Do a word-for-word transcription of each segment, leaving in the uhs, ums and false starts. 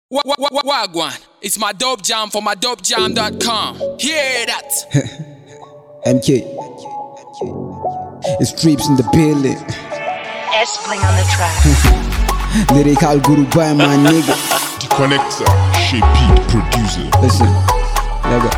Wagwan, it's my dope jam for my dope jam dot com. Hear that? M K. It's Streeps in the building. S-Bling on the track. Lyrical guru by my nigga. The connector, Shape Beat producer. Listen, nigga.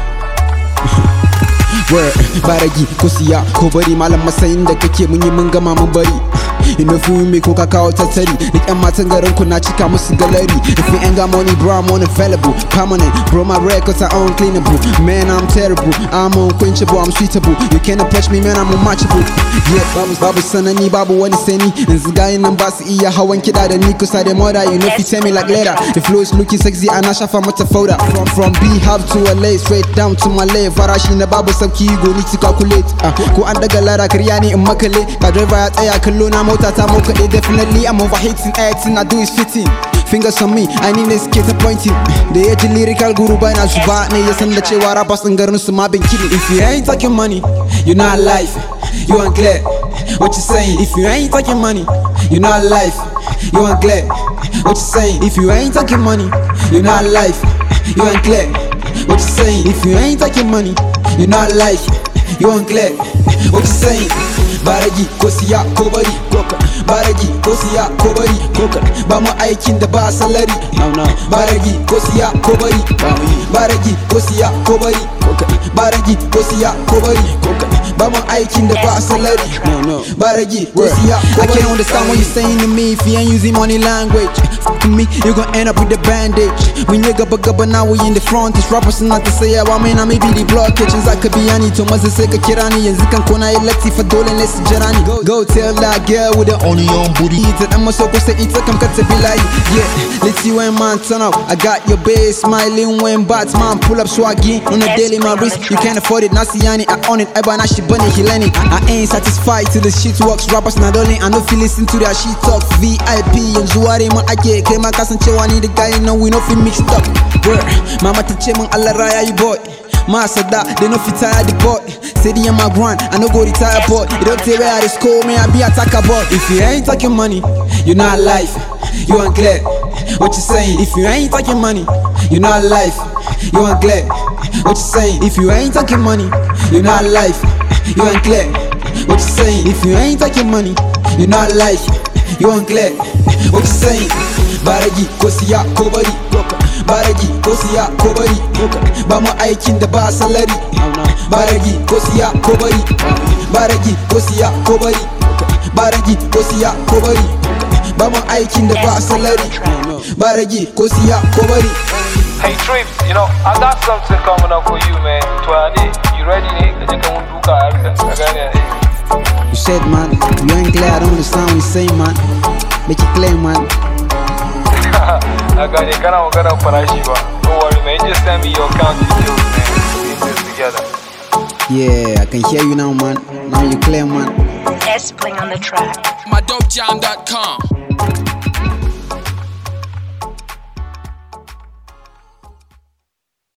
Word, baragi, kusiya, ko bari malam masayin da kake mun yi mun gama mun bari. Ina fi me ko ka kawo tattari. Duk yan matan garin ku na cika musu gallery. If we ain't got money, bro, I'm unavailable. Permanent, bro, my records are uncleanable. Man, I'm terrible, I'm unquenchable, I'm sweetable. You can't approach me, man, I'm unmatchable. Yeah, babu, babu sanani, babu wani sani. Yanzu gayin nan ba su iya hawan kiɗa da ni kusa da mother. You know if you tell me like later. The flow is looking sexy and I shafa mata fauda. From from B-hub to L A, straight down to Malay. Farashi na babu sauki, you go need to calculate. Uh, ko an daga lara kariya ni in makale. Ka driver ya tsaya kallo na mota ta moka ɗaya. Definitely I'm overhating, acting, I do is fitting. Fingers on me, I need this kid appointing. Da ya ji lyrical guru bai na zuba ne ya san da cewa rappers ɗin garin su ma bin kidding. If you ain't talking money, you're not alive, you ain't clear. What you saying? If you ain't talking money, you're not alive, you ain't clear. What you saying? If you ain't talking money, you're not alive, you ain't clear. What you saying? If you ain't talking money, you're not alive, you ain't clear. What you saying? Baragi, kosiya, kobari, koka. Baragi, kosiya, kobari, koka. Ba mu aikin da ba salary. No no. Baragi, kosiya, kobari, baragi, kosiya, kobari, koka. Baragi, kosiya, kobari, koka. Ba mu aikin da ba salary. No no. Baragi, kosiya, kobari. I can't understand what you're saying to me if you ain't using money language. Fuck me, you gon' end up with a bandage. When you gaba gaba now we in the front. It's rappers not to say I mean I maybe the blockage. I could be any to maza sai ka kira ni yanzu kan kona yi latti fa dole ne su jira ni. Go tell that girl with the only on booty. Ita dan maso kusa ita kam ka tafi layi. Yeah, let's see when man turn up. I got your bass smiling when Batman pull up swaggy on a daily my wrist. You can't afford it, Nasiani I own it. I ban she bunny hilani. I ain't satisfied till the shit works. Rappers not only I know feel listen to their shit talk. V I P yanzu ware mun ake kai ma kasancewa ni da guy no we no fit mixed up. Word, mama ta ce mun Allah raya you boy. Masada, they no fit tire the boy. Say the my grind, I no go retire boy. You don't tell where I school, me I be attacker boy. If you ain't talking money, you're not alive, you ain't clear. What you saying? If you ain't talking money, you're not alive, you ain't clear. What you saying? If you ain't talking money, you're not alive, you ain't clear. What you saying? If you ain't talking money, you're not alive, you ain't clear. What you saying? Baragi, kosiya, kobari, koka. Baragi, kosiya, kobari, koka. Ba mu aikin da ba salary. Baragi, kosiya, kobari. Baragi, kosiya, kobari. Baragi, kosiya, kobari. Ba mu aikin da ba salary. Baragi, kosiya, kobari. Hey Trips, you know, I got something coming up for you, man. Twani, you ready, nigga? You said, man, you ain't clear, I don't understand what you say, man. Make it clear, man. I got it, can't get up for that shit, don't worry, man. Just send me your account details, man. We in this together. Yeah, I can hear you now, man. Now you clear, man. S-Bling on the track. my dope jam dot com.